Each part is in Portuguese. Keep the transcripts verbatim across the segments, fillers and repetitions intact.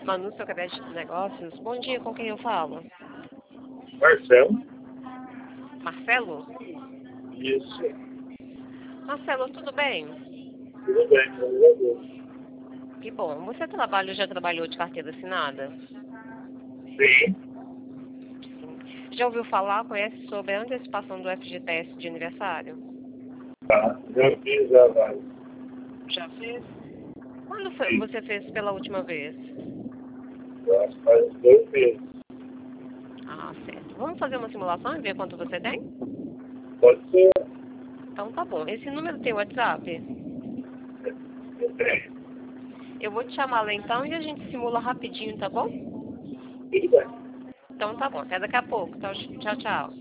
Manu, seu cadete de negócios. Bom dia, com quem eu falo? Marcelo? Marcelo? Isso. Marcelo, tudo bem? Tudo bem, graças a Deus. Que bom. Você trabalha, já trabalhou de carteira assinada? Sim. Já ouviu falar, conhece sobre a antecipação do F G T S de aniversário? Tá, já fiz já vai. Já fez? Quando foi, você fez pela última vez? Eu acho que faz uns dois meses. Ah, certo. Vamos fazer uma simulação e ver quanto você tem? Pode ser. Então tá bom. Esse número tem WhatsApp? Eu tenho. Eu vou te chamar lá então e a gente simula rapidinho, tá bom? Tudo bem. Então tá bom. Até daqui a pouco. Então, tchau, tchau.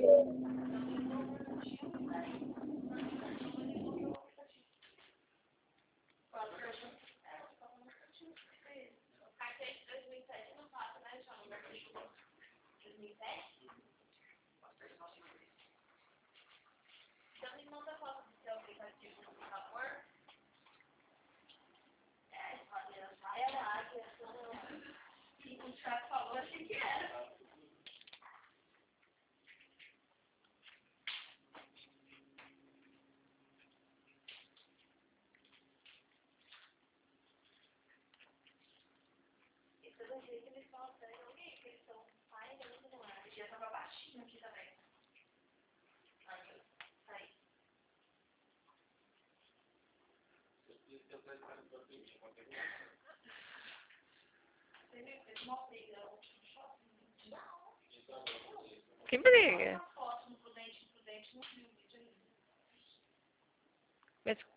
Que briga? Mas